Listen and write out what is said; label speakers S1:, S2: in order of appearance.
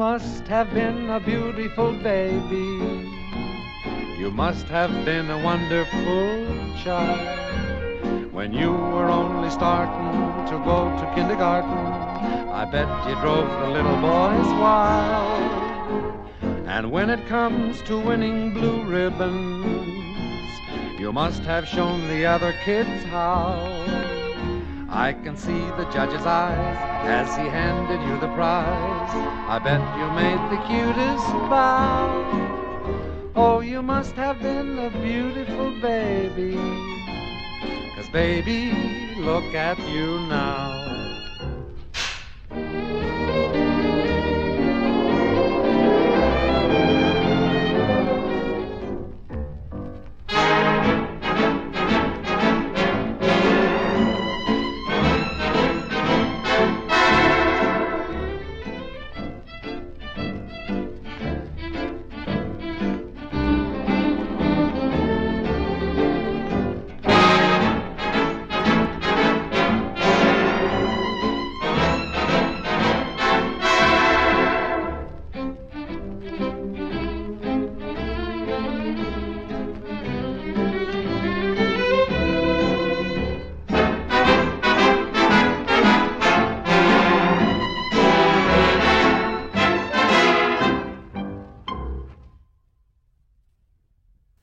S1: must have been a beautiful baby. You must have been a wonderful child. When you were only starting to go to kindergarten, I bet you drove the little boys wild. And when it comes to winning blue ribbons, you must have shown the other kids how. I can see the judge's eyes as he handed you the prize. I bet you made the cutest bow. Oh, you must have been a beautiful baby, 'cause baby, look at you now.